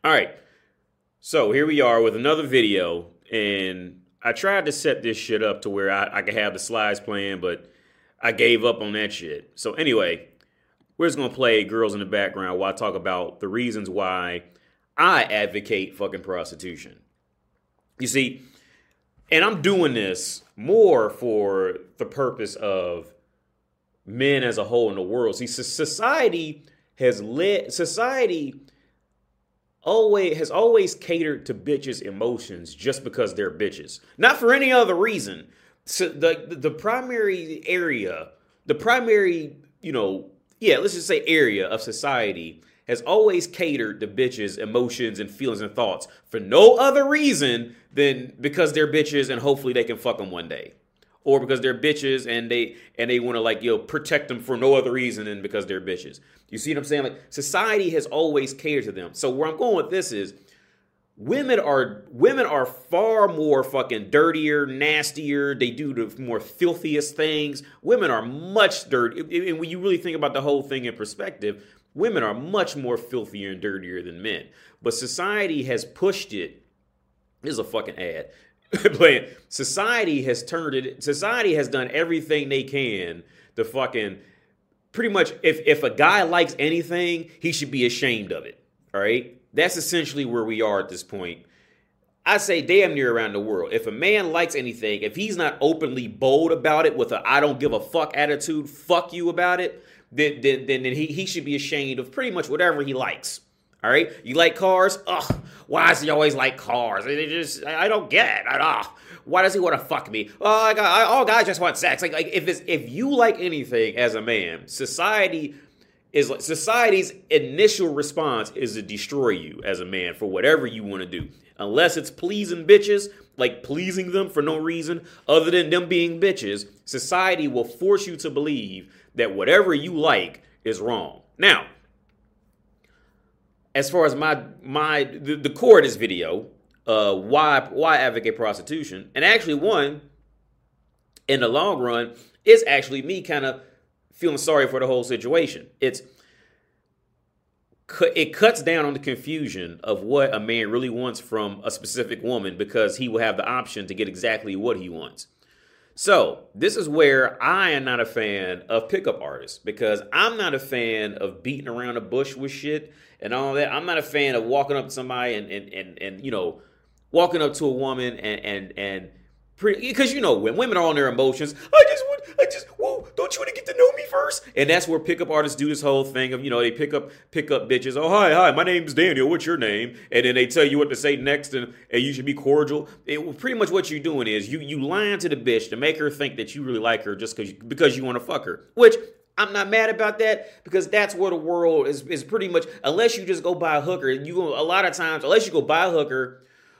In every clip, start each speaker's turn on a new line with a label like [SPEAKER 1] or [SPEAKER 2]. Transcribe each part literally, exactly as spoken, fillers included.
[SPEAKER 1] All right. So here we are with another video, and I tried to set this shit up to where I, I could have the slides playing, but I gave up on that shit. So anyway, we're just gonna play Girls in the Background while I talk about the reasons why I advocate fucking prostitution. You see, and I'm doing this more for the purpose of men as a whole in the world. See, society has led society always has always catered to bitches' emotions just because they're bitches, not for any other reason. So the the primary area, the primary, you know, yeah, let's just say area of society has always catered to bitches' emotions and feelings and thoughts for no other reason than because they're bitches and hopefully they can fuck them one day. Or because they're bitches and they and they want to, like, you know, protect them for no other reason than because they're bitches. You see what I'm saying? Like, society has always catered to them. So where I'm going with this is women are women are far more fucking dirtier, nastier. They do the more filthiest things. Women are much dirty. And when you really think about the whole thing in perspective, women are much more filthier and dirtier than men. But society has pushed it. This is a fucking ad. Playing. Society has turned it. Society has done everything they can to fucking pretty much. If if a guy likes anything, he should be ashamed of it. All right, that's essentially where we are at this point. I say damn near around the world. If a man likes anything, if he's not openly bold about it with a "I don't give a fuck" attitude, fuck you about it, then then then, then he he should be ashamed of pretty much whatever he likes. All right, you like cars? Ugh, why does he always like cars? They just, I don't get it. Ugh, why does he want to fuck me? Oh, I got, I, all guys just want sex. Like, like if it's, if you like anything as a man, society is like society's initial response is to destroy you as a man for whatever you want to do, unless it's pleasing bitches, like pleasing them for no reason other than them being bitches. Society will force you to believe that whatever you like is wrong. Now, as far as my my the, the core of this video, uh, why why advocate prostitution, and actually one, in the long run, is actually me kind of feeling sorry for the whole situation. It's it cuts down on the confusion of what a man really wants from a specific woman because he will have the option to get exactly what he wants. So this is where I am not a fan of pickup artists because I'm not a fan of beating around the bush with shit and all that. I'm not a fan of walking up to somebody and and and, and you know, walking up to a woman and and and because, you know, when women are on their emotions, I just want, I just, whoa, don't you want to get to know me first? And that's where pickup artists do this whole thing of, you know, they pick up, pick up bitches. Oh, hi, hi, my name's Daniel. What's your name? And then they tell you what to say next, and, and you should be cordial. It, pretty much what you're doing is you you lying to the bitch to make her think that you really like her just because because you want to fuck her, which I'm not mad about that because that's where the world is, is pretty much, unless you just go buy a hooker, you go, a lot of times, unless you go buy a hooker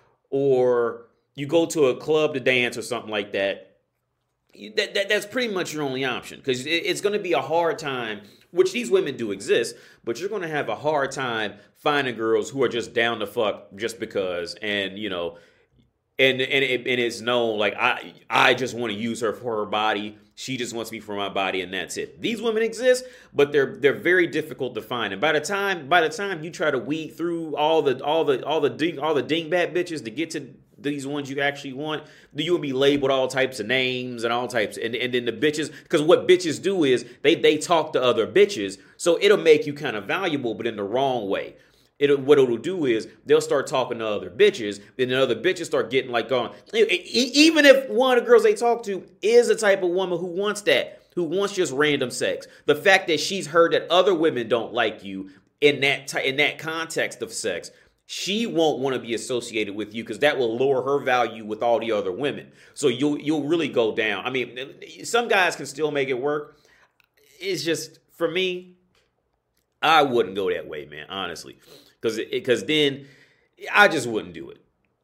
[SPEAKER 1] or you go to a club to dance or something like that, that, that that's pretty much your only option because it, it's going to be a hard time, which these women do exist, but you're going to have a hard time finding girls who are just down to fuck just because, and, you know, and and, it, and it's known, like, I I just want to use her for her body. She just wants me for my body, and that's it. These women exist, but they're they're very difficult to find. And by the time by the time you try to weed through all the all the all the ding all the dingbat bitches to get to these ones you actually want, you will be labeled all types of names and all types, and, and then the bitches, because what bitches do is they they talk to other bitches, so it'll make you kind of valuable, but in the wrong way. It'll, what it'll do is they'll start talking to other bitches, then the other bitches start getting like going. Even if one of the girls they talk to is the type of woman who wants that, who wants just random sex, the fact that she's heard that other women don't like you in that t- in that context of sex, she won't want to be associated with you because that will lower her value with all the other women. So you'll you'll really go down. I mean, some guys can still make it work. It's just, for me, I wouldn't go that way, man, honestly. Because because then I just wouldn't do it.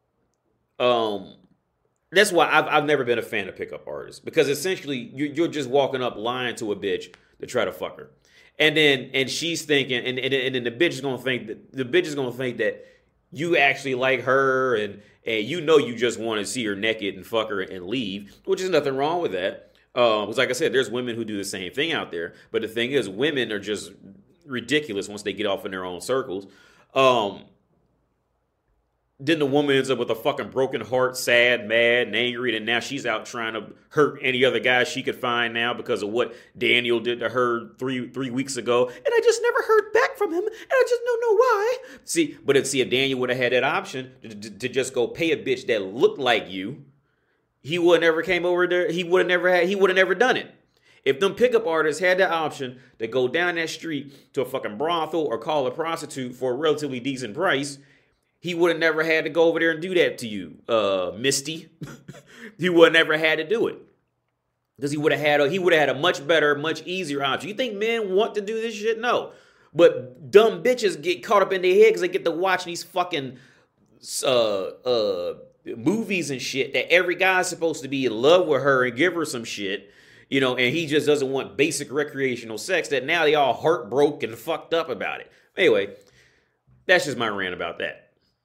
[SPEAKER 1] Um, that's why I've I've never been a fan of pickup artists, because essentially you're, you're just walking up lying to a bitch to try to fuck her, and then and she's thinking, and and, and then the bitch is gonna think that the bitch is gonna think that you actually like her, and and you know you just want to see her naked and fuck her and leave, which is nothing wrong with that. Um, because like I said, there's women who do the same thing out there, but the thing is, women are just ridiculous once they get off in their own circles. Um, Then the woman ends up with a fucking broken heart, sad, mad, and angry, and now she's out trying to hurt any other guy she could find now because of what Daniel did to her three three weeks ago. And I just never heard back from him, and I just don't know why. See, but if see if Daniel would have had that option to, to, to just go pay a bitch that looked like you, he would never came over there. He would have never had. He would have never done it. If them pickup artists had that option to go down that street to a fucking brothel or call a prostitute for a relatively decent price, he would have never had to go over there and do that to you, uh, Misty. He would have never had to do it. Because he would have had a, he would have had a much better, much easier option. You think men want to do this shit? No. But dumb bitches get caught up in their head because they get to watch these fucking uh, uh, movies and shit that every guy's supposed to be in love with her and give her some shit. You know, and he just doesn't want basic recreational sex, that now they all heartbroken and fucked up about it. Anyway, that's just my rant about that.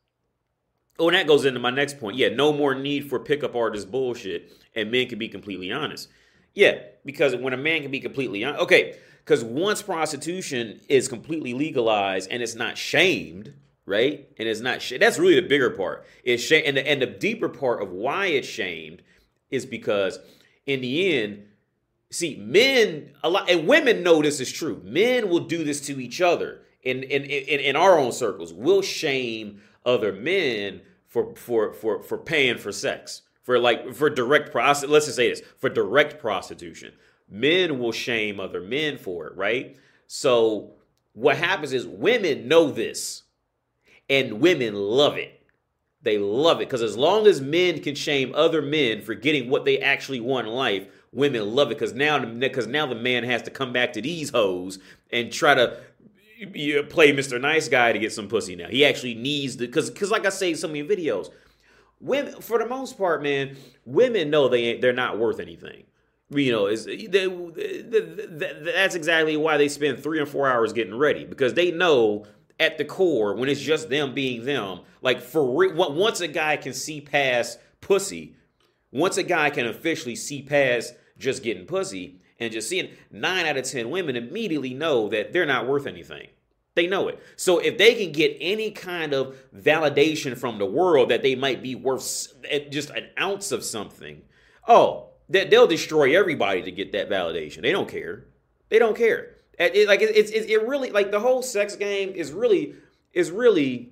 [SPEAKER 1] Oh, and that goes into my next point. Yeah, no more need for pickup artist bullshit, and men can be completely honest. Yeah, because when a man can be completely honest, okay, because once prostitution is completely legalized and it's not shamed, right? And it's not, sh- that's really the bigger part. It's sh- and, the, and the deeper part of why it's shamed is because in the end, see, men, a lot, and women know this is true. Men will do this to each other in, in, in, in our own circles. We'll shame other men for for for for paying for sex, for like for direct prostitution. Let's just say this, for direct prostitution. Men will shame other men for it, right? So what happens is women know this, and women love it. They love it because as long as men can shame other men for getting what they actually want in life, women love it because now because now the man has to come back to these hoes and try to you play Mister Nice Guy to get some pussy now. He actually needs the, because because like I say in some of your videos, women, for the most part, man, women know they ain't, they're not worth anything. You know, is they, they, they, that's exactly why they spend three or four hours getting ready, because they know at the core, when it's just them being them, like for re- once a guy can see past pussy, once a guy can officially see past just getting pussy, and just seeing, nine out of ten women immediately know that they're not worth anything. They know it. So if they can get any kind of validation from the world that they might be worth just an ounce of something, oh, that they'll destroy everybody to get that validation. They don't care. They don't care. It, like it, it, it really, like the whole sex game is really is really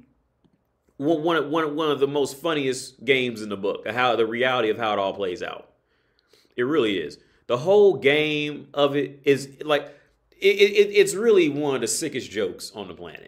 [SPEAKER 1] one one one one of the most funniest games in the book. How the reality of how it all plays out. It really is. The whole game of it is like, it, it, it's really one of the sickest jokes on the planet.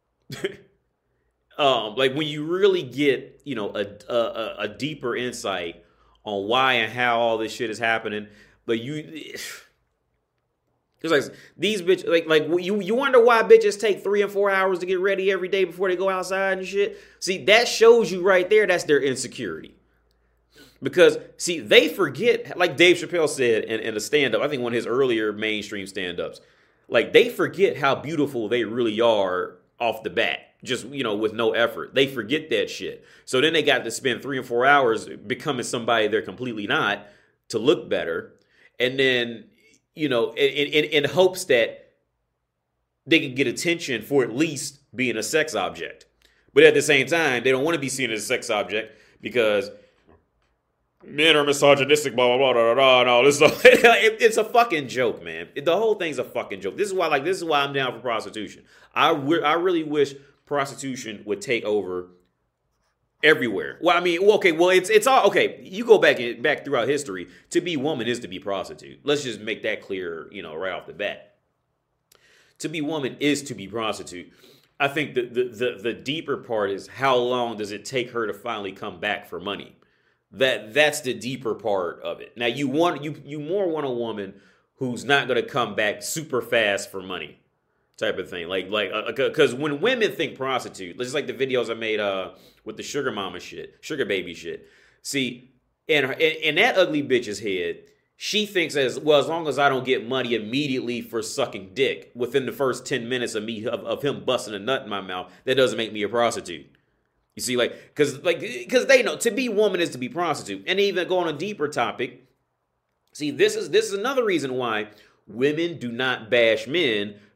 [SPEAKER 1] um, like when you really get, you know, a, a a deeper insight on why and how all this shit is happening, but you, it's like these bitches, like like you you wonder why bitches take three and four hours to get ready every day before they go outside and shit. See, that shows you right there that's their insecurity. Because, see, they forget, like Dave Chappelle said in, in a stand-up, I think one of his earlier mainstream stand-ups, like, they forget how beautiful they really are off the bat, just, you know, with no effort. They forget that shit. So then they got to spend three or four hours becoming somebody they're completely not to look better. And then, you know, in, in, in hopes that they can get attention for at least being a sex object. But at the same time, they don't want to be seen as a sex object because men are misogynistic, blah, blah, blah, blah, blah, and all this stuff. it, it's a fucking joke, man. It, the whole thing's a fucking joke. This is why, like, this is why I'm down for prostitution. I, w- I really wish prostitution would take over everywhere. Well, I mean, well, okay, well, it's it's all, okay, you go back in, back throughout history, to be woman is to be prostitute. Let's just make that clear, you know, right off the bat. To be woman is to be prostitute. I think the the the, the deeper part is how long does it take her to finally come back for money? That that's the deeper part of it. Now you want you you more want a woman who's not going to come back super fast for money, type of thing. Like like because uh, when women think prostitute, just like the videos I made uh with the sugar mama shit, sugar baby shit. See, in her, in, in that ugly bitch's head, she thinks as well as long as I don't get money immediately for sucking dick within the first ten minutes of me of, of him busting a nut in my mouth, that doesn't make me a prostitute. You see, like, because like, because they know to be woman is to be prostitute. And even go on a deeper topic, see, this is this is another reason why women do not bash men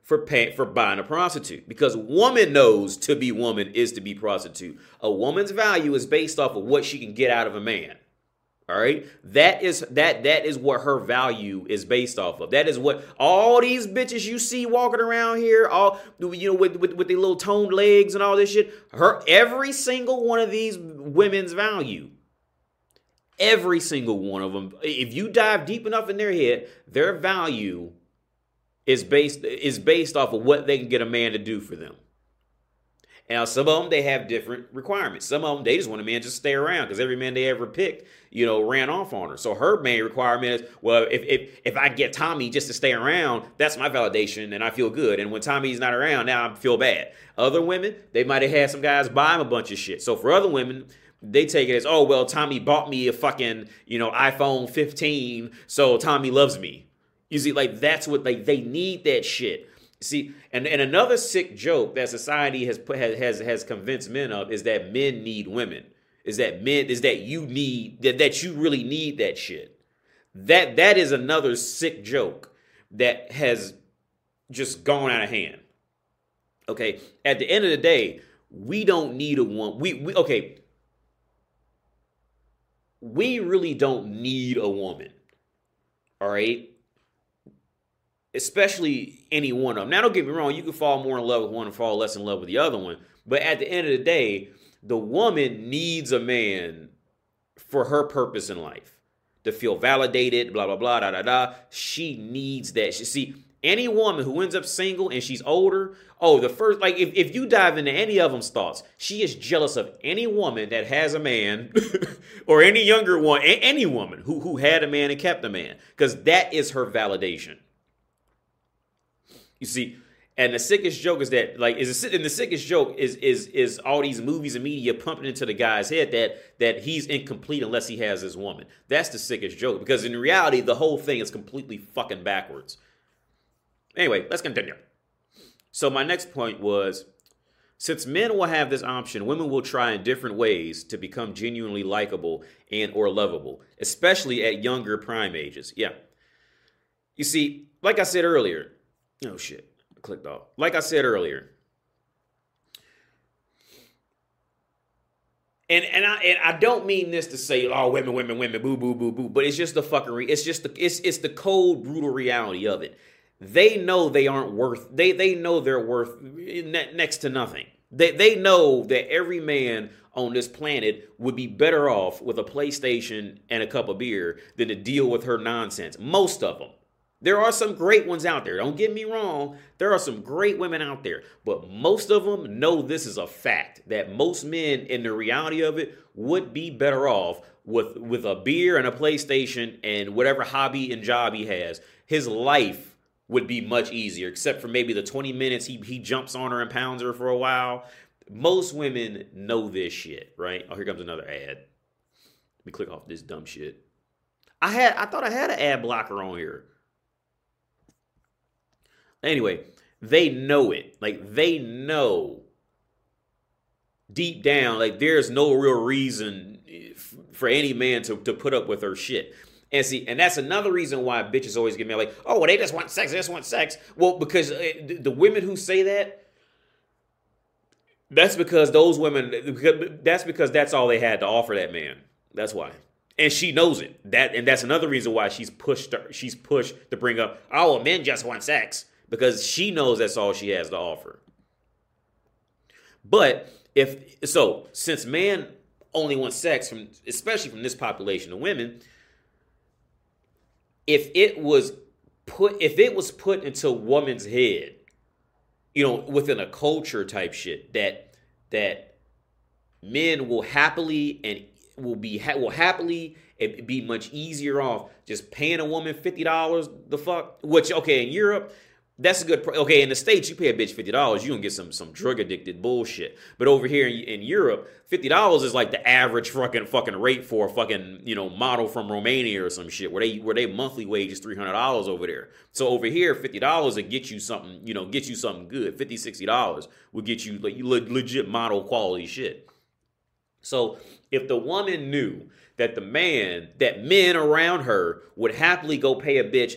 [SPEAKER 1] for pay, for buying a prostitute, because woman knows to be woman is to be prostitute. A woman's value is based off of what she can get out of a man. All right, that is that that is what her value is based off of. That is what all these bitches you see walking around here, all you know, with with, with their little toned legs and all this shit. Her every single one of these women's value, every single one of them. If you dive deep enough in their head, their value is based is based off of what they can get a man to do for them. Now, some of them, they have different requirements. Some of them, they just want a man to just stay around because every man they ever picked, you know, ran off on her. So her main requirement is, well, if if if I get Tommy just to stay around, that's my validation and I feel good. And when Tommy's not around, now I feel bad. Other women, they might have had some guys buy them a bunch of shit. So for other women, they take it as, oh, well, Tommy bought me a fucking, you know, iPhone fifteen, so Tommy loves me. You see, like, that's what they, they need that shit. See, and, and another sick joke that society has put has has convinced men of is that men need women. Is that men is that you need that, that you really need that shit. That that is another sick joke that has just gone out of hand. Okay. At the end of the day, we don't need a woman. We we okay. We really don't need a woman. All right. Especially any one of them. Now, don't get me wrong. You can fall more in love with one and fall less in love with the other one. But at the end of the day, the woman needs a man for her purpose in life. To feel validated, blah, blah, blah, da, da, da. She needs that. She, see, any woman who ends up single and she's older, oh, the first, like, if, if you dive into any of them's thoughts, she is jealous of any woman that has a man or any younger one, any woman who, who had a man and kept a man. Because that is her validation. You see, and the sickest joke is that, like, is and the sickest joke is is is all these movies and media pumping into the guy's head that that he's incomplete unless he has his woman. That's the sickest joke, because in reality, the whole thing is completely fucking backwards. Anyway, let's continue. So my next point was, since men will have this option, women will try in different ways to become genuinely likable and or lovable, especially at younger prime ages. Yeah. You see, like I said earlier. Oh, shit. I clicked off. Like I said earlier. And and I and I don't mean this to say, oh, women, women, women, boo, boo, boo, boo. But it's just the fucking, re- it's just the, it's it's the cold, brutal reality of it. They know they aren't worth, they they know they're worth ne- next to nothing. They they know that every man on this planet would be better off with a PlayStation and a cup of beer than to deal with her nonsense. Most of them. There are some great ones out there. Don't get me wrong. There are some great women out there. But most of them know this is a fact, that most men, in the reality of it, would be better off with, with a beer and a PlayStation and whatever hobby and job he has. His life would be much easier, except for maybe the twenty minutes he, he jumps on her and pounds her for a while. Most women know this shit, right? Oh, here comes another ad. Let me click off this dumb shit. I had I thought I had an ad blocker on here. Anyway, they know it. Like, they know deep down, like, there's no real reason f- for any man to, to put up with her shit. And see, and that's another reason why bitches always get me like, oh, well, they just want sex, they just want sex. Well, because uh, the, the women who say that, that's because those women, that's because that's all they had to offer that man. That's why. And she knows it. That, and that's another reason why she's pushed, she's pushed to bring up, oh, well, men just want sex. Because she knows that's all she has to offer. But if so, since man only wants sex from, especially from this population of women, if it was put, if it was put into a woman's head, you know, within a culture type shit, that that men will happily and will be will happily and be much easier off just paying a woman fifty dollars the fuck. Which, okay, in Europe. That's a good, pr- okay, in the States, you pay a bitch fifty dollars, you're going to get some some drug-addicted bullshit. But over here in, in Europe, fifty dollars is like the average fucking fucking rate for a fucking, you know, model from Romania or some shit, where they where they monthly wage is three hundred dollars over there. So over here, fifty dollars will get you something, you know, get you something good. fifty dollars, sixty dollars will get you like legit model quality shit. So if the woman knew that the man, that men around her would happily go pay a bitch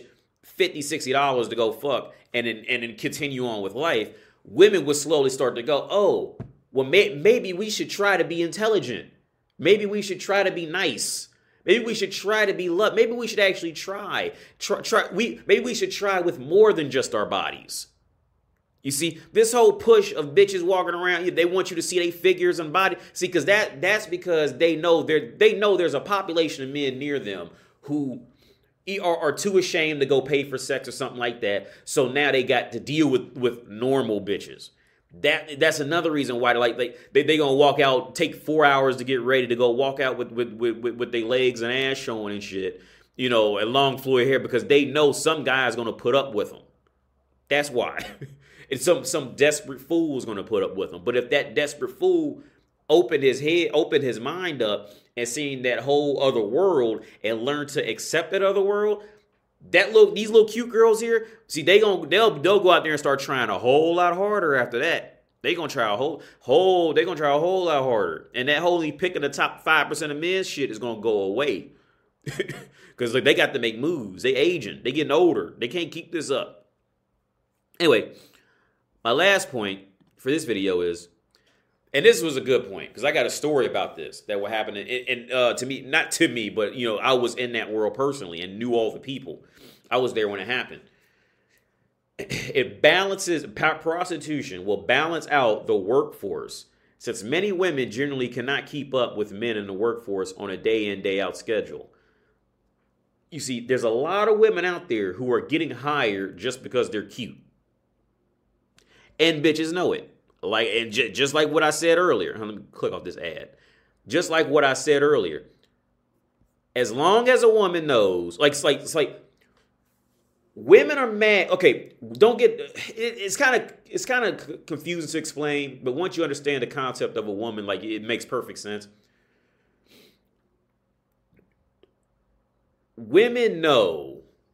[SPEAKER 1] fifty, sixty dollars to go fuck and then, and then continue on with life, women would slowly start to go, oh, well, may, maybe we should try to be intelligent. Maybe we should try to be nice. Maybe we should try to be loved. Maybe we should actually try. Try, try. We maybe we should try with more than just our bodies. You see, this whole push of bitches walking around, they want you to see their figures and body. See, because that that's because they know they they know there's a population of men near them who are, are too ashamed to go pay for sex or something like that. So now they got to deal with with normal bitches. That that's another reason why like they they they gonna walk out, take four hours to get ready to go walk out with with with, with, with their legs and ass showing and shit, you know, and long fluid hair because they know some guy's gonna put up with them. That's why. And some some desperate fool is gonna put up with them. But if that desperate fool opened his head, opened his mind up, and seen that whole other world and learned to accept that other world. That little, these little cute girls here, see, they gonna they'll they'll go out there and start trying a whole lot harder after that. They gonna try a whole whole they gonna try a whole lot harder, and that wholly picking the top five percent of men's shit is gonna go away, because like they got to make moves. They aging, they getting older. They can't keep this up. Anyway, my last point for this video is, and this was a good point because I got a story about this that will happen, and, and uh, to me, not to me, but you know, I was in that world personally and knew all the people. I was there when it happened. It balances, prostitution will balance out the workforce, since many women generally cannot keep up with men in the workforce on a day in, day out schedule. You see, there's a lot of women out there who are getting hired just because they're cute, and bitches know it. Like, and j- just like what I said earlier, let me click off this ad. Just like what I said earlier, as long as a woman knows, like, it's like, it's like women are mad. Okay, don't get, it, it's kind of, it's kind of confusing to explain, but once you understand the concept of a woman, like, it makes perfect sense. Women know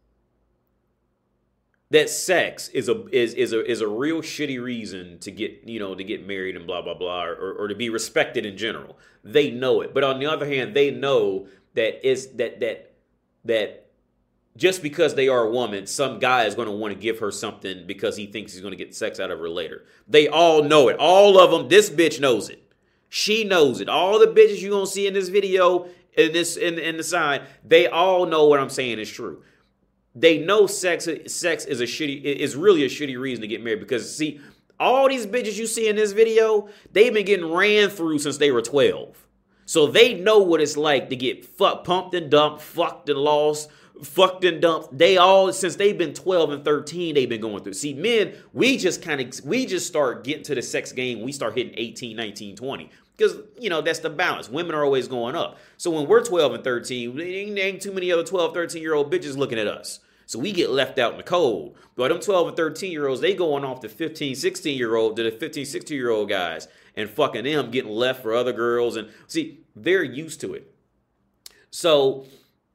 [SPEAKER 1] that sex is a is is a is a real shitty reason to get, you know, to get married and blah blah blah, or, or to be respected in general. They know it, but on the other hand, they know that is that that that just because they are a woman, some guy is going to want to give her something because he thinks he's going to get sex out of her later. They all know it. All of them. This bitch knows it. She knows it. All the bitches you're gonna see in this video, in this in in the side, they all know what I'm saying is true. They know sex sex is a shitty is really a shitty reason to get married, because see, all these bitches you see in this video, they've been getting ran through since they were twelve. So they know what it's like to get fucked, pumped and dumped, fucked and lost, fucked and dumped. They all, since they've been twelve and thirteen, they've been going through. See, men, we just kind of we just start getting to the sex game. We start hitting eighteen, nineteen, twenty. Because, you know, that's the balance. Women are always going up. So when we're twelve and thirteen, there ain't, ain't too many other twelve, thirteen-year-old bitches looking at us. So we get left out in the cold. But them twelve and thirteen-year-olds, they going off to fifteen, sixteen-year-old, to the fifteen, sixteen-year-old guys and fucking them, getting left for other girls. And see, they're used to it. So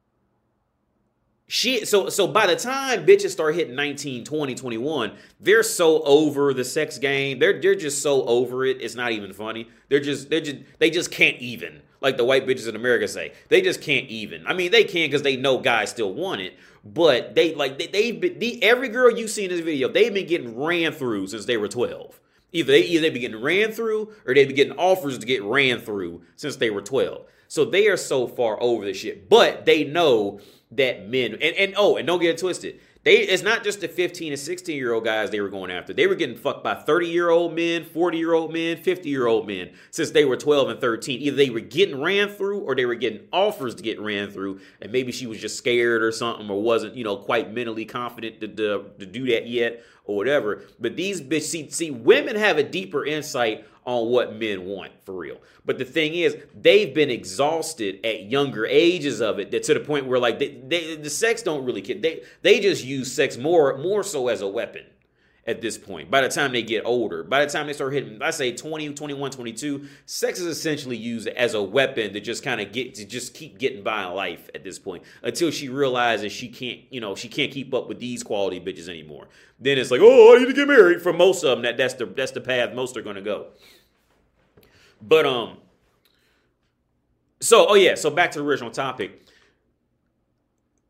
[SPEAKER 1] she, so so by the time bitches start hitting nineteen, twenty, twenty-one, they're so over the sex game. They're they're just so over it. It's not even funny. They're just they're just they just can't even. Like the white bitches in America say, they just can't even. I mean, they can because they know guys still want it, but they like they, they've been the, every girl you see in this video, they've been getting ran through since they were twelve. Either they either they've been getting ran through or they've been getting offers to get ran through since they were twelve. So they are so far over this shit, but they know that men and, and oh, and don't get it twisted. They, it's not just the fifteen and sixteen year old guys they were going after. They were getting fucked by thirty year old men, forty year old men, fifty year old men since they were twelve and thirteen. Either they were getting ran through or they were getting offers to get ran through. And maybe she was just scared or something, or wasn't, you know, quite mentally confident to, to, to do that yet or whatever. But these bitches, see, see, women have a deeper insight on what men want for real. But the thing is, they've been exhausted at younger ages of it, that to the point where like they, they, the sex don't really care. They they just use sex more more so as a weapon at this point. By the time they get older, by the time they start hitting, I say twenty, twenty-one, twenty-two, sex is essentially used as a weapon to just kind of get to just keep getting by in life at this point, until she realizes she can't, you know, she can't keep up with these quality bitches anymore. Then it's like, oh, I need to get married. For most of them, that that's the that's the path most are going to go. But um, so oh yeah, so back to the original topic.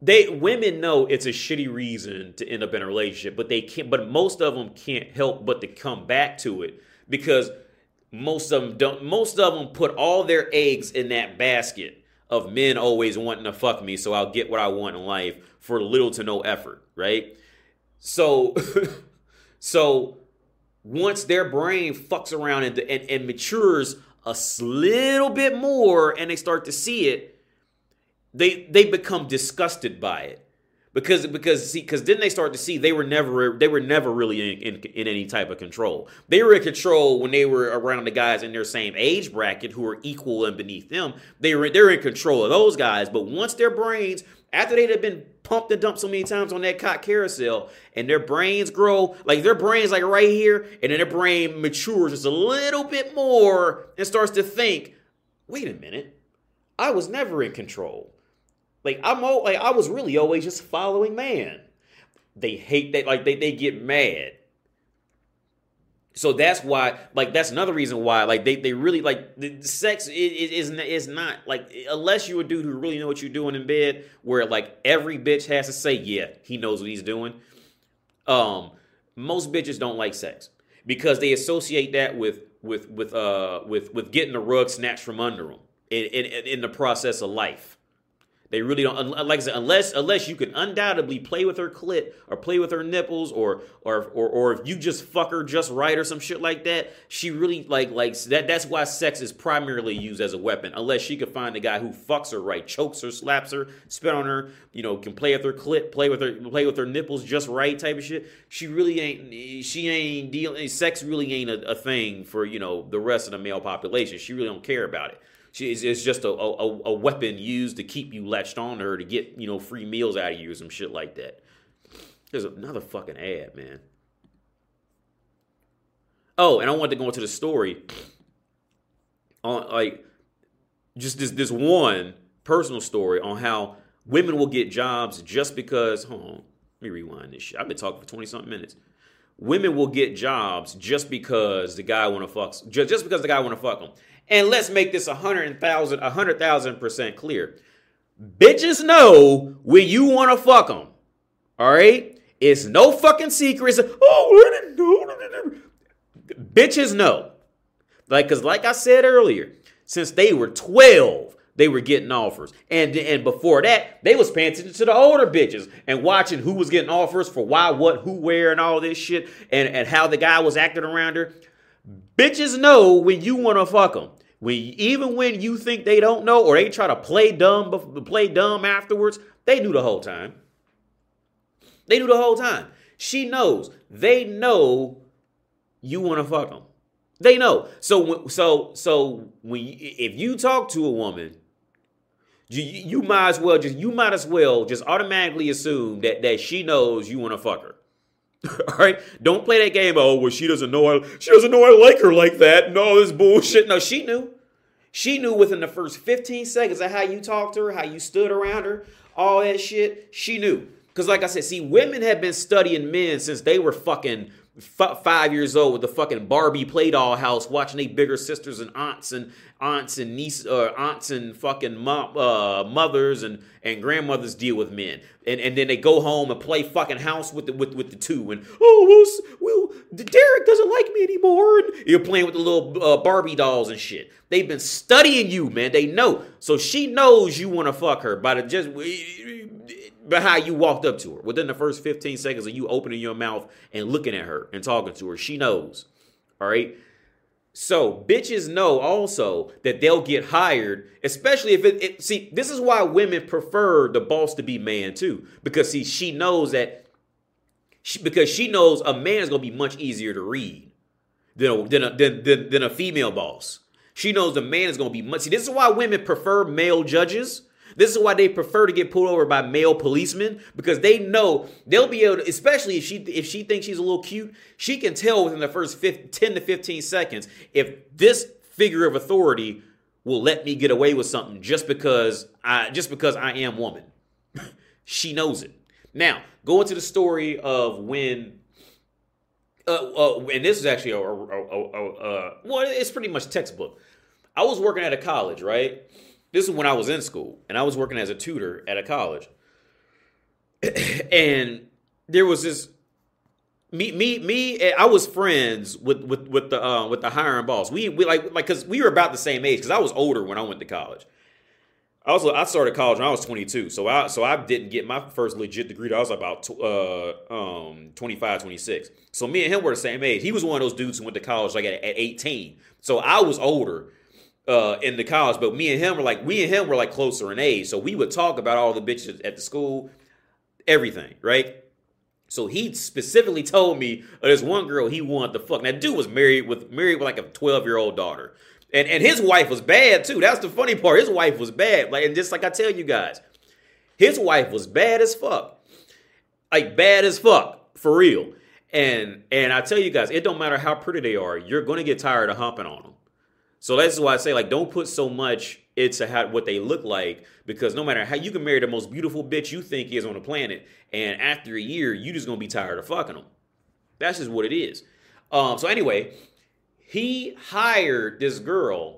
[SPEAKER 1] they women know it's a shitty reason to end up in a relationship, but they can't. But most of them can't help but to come back to it because most of them don't. Most of them put all their eggs in that basket of men always wanting to fuck me, so I'll get what I want in life for little to no effort, right? So, so once their brain fucks around and, and, and matures a little bit more, and they start to see it, they they become disgusted by it. Because because see because then they start to see they were never they were never really in, in in any type of control. They were in control when they were around the guys in their same age bracket who were equal and beneath them. They were they're in control of those guys. But once their brains, after they'd have been pumped and dumped so many times on that cock carousel, and their brains grow, like their brains like right here, and then their brain matures just a little bit more and starts to think, wait a minute, I was never in control. Like I'm all, like I was really always just following man. They hate that, like they, they get mad. So that's why, like that's another reason why, like they, they really like the sex is is not like unless you're a dude who really know what you're doing in bed, where like every bitch has to say, yeah, he knows what he's doing. Um, most bitches don't like sex because they associate that with with with uh with with getting the rug snatched from under them in in, in the process of life. They really don't, like I said, unless unless you can undoubtedly play with her clit or play with her nipples or or or or if you just fuck her just right or some shit like that, she really like like that. That's why sex is primarily used as a weapon. Unless she could find a guy who fucks her right, chokes her, slaps her, spit on her, you know, can play with her clit, play with her, play with her nipples just right, type of shit. She really ain't. She ain't dealing. Sex really ain't a, a thing for you know the rest of the male population. She really don't care about it. It's just a, a, a weapon used to keep you latched on to her to get, you know, free meals out of you or some shit like that. There's another fucking ad, man. Oh, and I wanted to go into the story on, like, just this, this one personal story on how women will get jobs just because, hold on, let me rewind this shit. I've been talking for twenty-something minutes. Women will get jobs just because the guy want to fuck, just, just because the guy want to fuck them. And let's make this a hundred thousand, a hundred thousand percent clear. Bitches know when you want to fuck them. All right? It's no fucking secret. It's, oh, I didn't know. Bitches know. Like, because like I said earlier, since they were twelve, they were getting offers. And, and before that, they was paying attention to the older bitches and watching who was getting offers for why, what, who, where, and all this shit. And, and how the guy was acting around her. Bitches know when you want to fuck them. When even when you think they don't know or they try to play dumb, play dumb afterwards, they knew the whole time. They knew the whole time. She knows. They know you want to fuck them. They know. So so so when you, if you talk to a woman, you, you might as well just you might as well just automatically assume that that she knows you want to fuck her. All right, don't play that game. Oh, well, she doesn't know. I, she doesn't know I like her like that. No, this bullshit. No, she knew. She knew within the first fifteen seconds of how you talked to her, how you stood around her, all that shit. She knew. Because like I said, see, women have been studying men since they were fucking f- five years old with the fucking Barbie play doll house, watching their bigger sisters and aunts and aunts and nieces, uh, aunts and fucking mom, uh, mothers and, and grandmothers deal with men. And and then they go home and play fucking house with the with, with the two. And, oh, well, well, Derek doesn't like me anymore. And you're playing with the little uh, Barbie dolls and shit. They've been studying you, man. They know. So she knows you want to fuck her by the just by how you walked up to her. Within the first fifteen seconds of you opening your mouth and looking at her and talking to her, she knows. All right? So bitches know also that they'll get hired, especially if it, it see, this is why women prefer the boss to be man too. Because see, she knows that she, because she knows a man is going to be much easier to read than a, than a, than, than, than a female boss. She knows the man is going to be much. See, this is why women prefer male judges. This is why they prefer to get pulled over by male policemen, because they know they'll be able to, especially if she if she thinks she's a little cute, she can tell within the first ten to fifteen seconds if this figure of authority will let me get away with something just because I just because I am woman. She knows it. Now, go into the story of when uh, uh and this is actually a, a, a, a, a well, it's pretty much textbook. I was working at a college, right? This is when I was in school, and I was working as a tutor at a college. and there was this me me me. I was friends with with with the uh, with the hiring boss. We we like like because we were about the same age. Because I was older when I went to college. Also, I started college when I was twenty-two, so I so I didn't get my first legit degree till I was about uh, um, twenty-five, twenty-six. So me and him were the same age. He was one of those dudes who went to college like at, at eighteen. So I was older uh, in the college, but me and him were like we and him were like closer in age. So we would talk about all the bitches at the school, everything, right? So he specifically told me uh, there's one girl he wanted to fuck. Now, dude was married with married with like a twelve year old daughter. And and his wife was bad too. That's the funny part. His wife was bad. Like, and just like I tell you guys, his wife was bad as fuck. Like bad as fuck. For real. And and I tell you guys, it don't matter how pretty they are, you're gonna get tired of humping on them. So that's why I say, like, don't put so much into how what they look like, because no matter how you can marry the most beautiful bitch you think is on the planet, and after a year, you just gonna be tired of fucking them. That's just what it is. Um, so anyway. He hired this girl,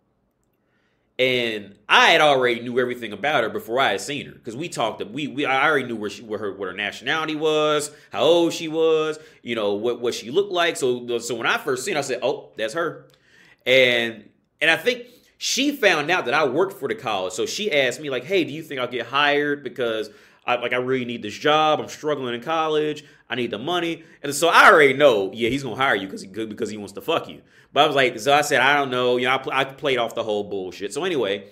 [SPEAKER 1] and I had already knew everything about her before I had seen her, because we talked. We we I already knew where she, where her, what her nationality was, how old she was, you know what what she looked like. So so when I first seen her, I said, "Oh, that's her," and and I think she found out that I worked for the college, so she asked me like, "Hey, do you think I'll get hired because I like I really need this job? I'm struggling in college. I need the money." And so I already know, yeah, he's gonna hire you because he good because he wants to fuck you. But I was like, so I said, I don't know, you know, I, I played off the whole bullshit. So anyway,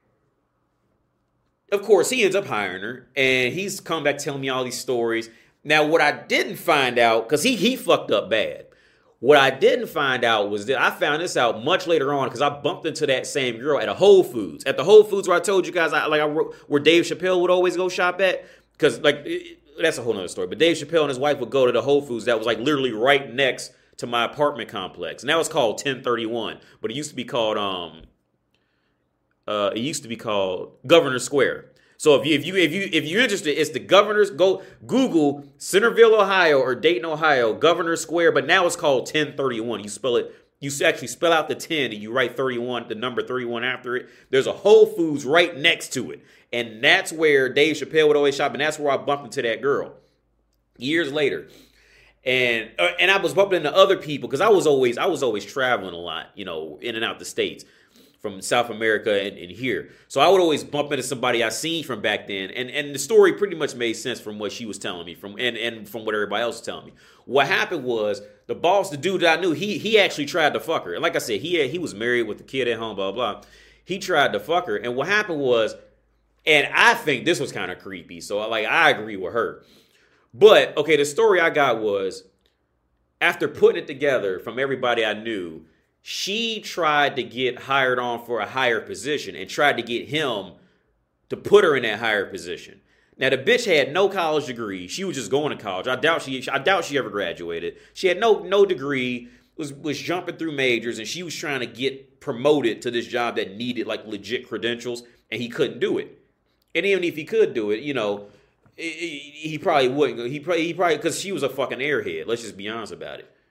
[SPEAKER 1] of course, he ends up hiring her, and he's come back telling me all these stories. Now, what I didn't find out, because he he fucked up bad. What I didn't find out was that I found this out much later on, because I bumped into that same girl at a Whole Foods. At the Whole Foods where I told you guys, I, like I wrote, where Dave Chappelle would always go shop at. Because, like, it, that's a whole nother story. But Dave Chappelle and his wife would go to the Whole Foods that was, like, literally right next to my apartment complex. And that was called ten thirty-one. But it used to be called, um, uh, it used to be called Governor Square. So if you if you if you if you're interested, it's the Governor's go Google Centerville, Ohio or Dayton, Ohio, Governor Square, but now it's called ten thirty-one. You spell it, you actually spell out the ten and you write thirty-one, the number thirty-one after it. There's a Whole Foods right next to it. And that's where Dave Chappelle would always shop, and that's where I bumped into that girl years later. And uh, and I was bumping into other people because I was always I was always traveling a lot, you know, in and out the states. From South America and, and here. So I would always bump into somebody I seen from back then. And and the story pretty much made sense from what she was telling me from and, and from what everybody else was telling me. What happened was the boss, the dude that I knew, he he actually tried to fuck her. And like I said, he had, he was married with a kid at home, blah, blah. He tried to fuck her. And what happened was, and I think this was kind of creepy. So like I agree with her. But okay, the story I got was after putting it together from everybody I knew, she tried to get hired on for a higher position and tried to get him to put her in that higher position. Now, the bitch had no college degree. She was just going to college. I doubt she I doubt she ever graduated. She had no no degree, was, was jumping through majors, and she was trying to get promoted to this job that needed, like, legit credentials, and he couldn't do it. And even if he could do it, you know, he, he probably wouldn't. He probably, he probably, because she was a fucking airhead. Let's just be honest about it.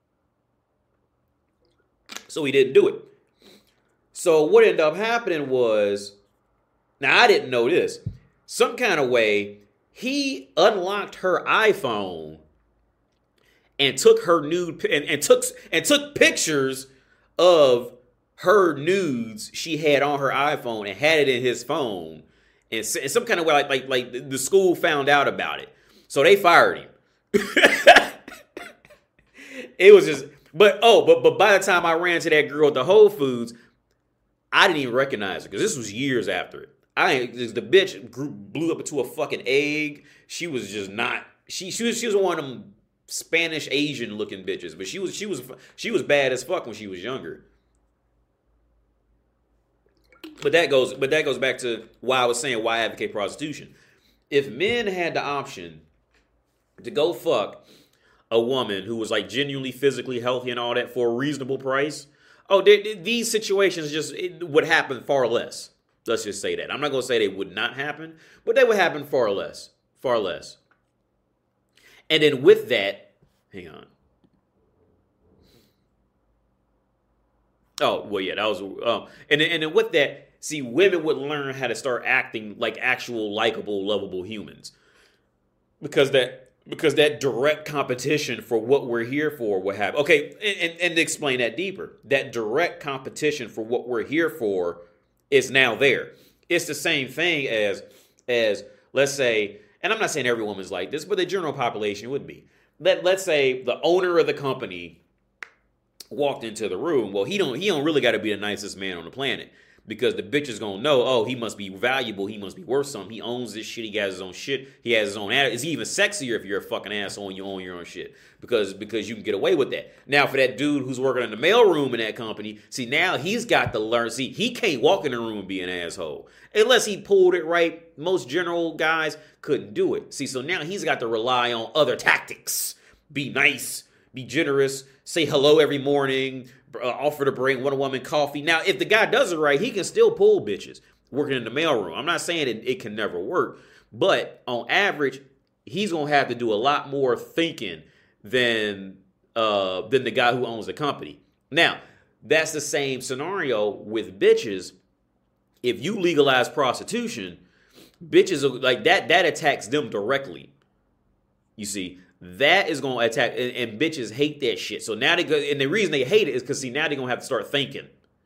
[SPEAKER 1] So he didn't do it. So what ended up happening was, now I didn't know this, some kind of way he unlocked her iPhone and took her nude and, and took and took pictures of her nudes she had on her iPhone and had it in his phone. And in some kind of way, like like like the school found out about it, so they fired him. It was just. But, oh, but but by the time I ran to that girl at the Whole Foods, I didn't even recognize her because this was years after it. I the bitch grew, blew up into a fucking egg. She was just not. She she was she was one of them Spanish Asian looking bitches, but she was she was she was bad as fuck when she was younger. But that goes but that goes back to why I was saying why I advocate prostitution. If men had the option to go fuck a woman who was like genuinely physically healthy and all that for a reasonable price, oh, they, they, these situations just it would happen far less. Let's just say that. I'm not going to say they would not happen, but they would happen far less, far less. And then with that, hang on. Oh, well, yeah, that was, um, and then, and then with that, see, women would learn how to start acting like actual likable, lovable humans. because that because that direct competition for what we're here for will happen. Okay, and, and, and to explain that deeper, that direct competition for what we're here for is now there. It's the same thing as as let's say, and I'm not saying every woman's like this, but the general population would be. Let let's say the owner of the company walked into the room. Well, he don't he don't really got to be the nicest man on the planet, because the bitch is gonna know, oh, he must be valuable, he must be worth something. He owns this shit, he has his own shit, he has his own attitude. It's even sexier if you're a fucking asshole and you own your own shit, because because you can get away with that. Now, for that dude who's working in the mailroom in that company, see, now he's got to learn. See, he can't walk in the room and be an asshole unless he pulled it right. Most general guys couldn't do it. See, so now he's got to rely on other tactics. Be nice, be generous, say hello every morning, uh, offer to bring one woman coffee. Now, if the guy does it right, he can still pull bitches working in the mailroom. I'm not saying it, it can never work, but on average, he's going to have to do a lot more thinking than uh, than the guy who owns the company. Now, that's the same scenario with bitches. If you legalize prostitution, bitches are, like that, that attacks them directly. You see, that is going to attack, and, and bitches hate that shit. So now they go, and the reason they hate it is because, see, now they're going to have to start thinking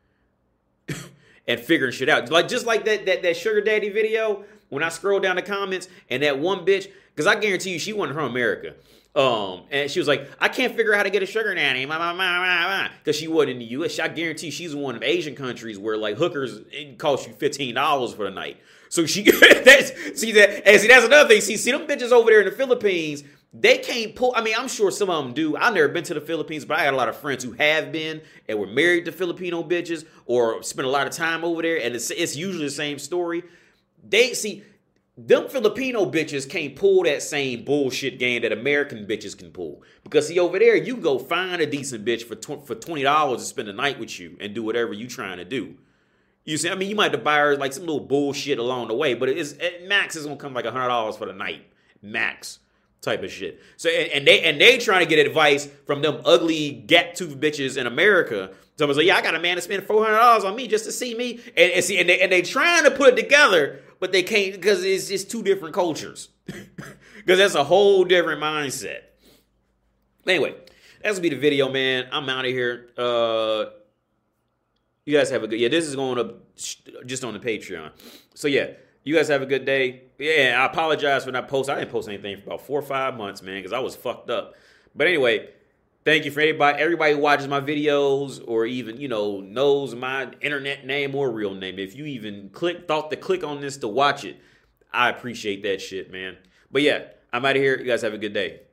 [SPEAKER 1] and figuring shit out. Like, just like that, that, that sugar daddy video, when I scroll down the comments, and that one bitch, because I guarantee you she wasn't from America. Um, and she was like, I can't figure out how to get a sugar daddy, because she wasn't in the U S. I guarantee she's in one of Asian countries where, like, hookers, it cost you fifteen dollars for the night. So she, that's, see that, and see, that's another thing. See, see them bitches over there in the Philippines, they can't pull. I mean, I'm sure some of them do. I've never been to the Philippines, but I got a lot of friends who have been and were married to Filipino bitches or spent a lot of time over there. And it's, it's usually the same story. They see them Filipino bitches can't pull that same bullshit game that American bitches can pull. Because see, over there, you can go find a decent bitch for tw- for twenty dollars to spend the night with you and do whatever you trying to do. You see, I mean, you might have to buy her like some little bullshit along the way, but it's at max is gonna come like a hundred dollars for the night, max. Type of shit. So and, and they and they trying to get advice from them ugly gap tooth bitches in America. Someone's like, yeah, I got a man to spend four hundred dollars on me just to see me, and, and see, and they and they trying to put it together, but they can't because it's just two different cultures. Because that's a whole different mindset. Anyway, that's gonna be the video, man. I'm out of here. Uh, you guys have a good. Yeah, this is going up just on the Patreon. So yeah. You guys have a good day. Yeah, I apologize for not posting. I didn't post anything for about four or five months, man, because I was fucked up. But anyway, thank you for everybody, everybody who watches my videos or even, you know, knows my internet name or real name. If you even click, thought to click on this to watch it, I appreciate that shit, man. But yeah, I'm out of here. You guys have a good day.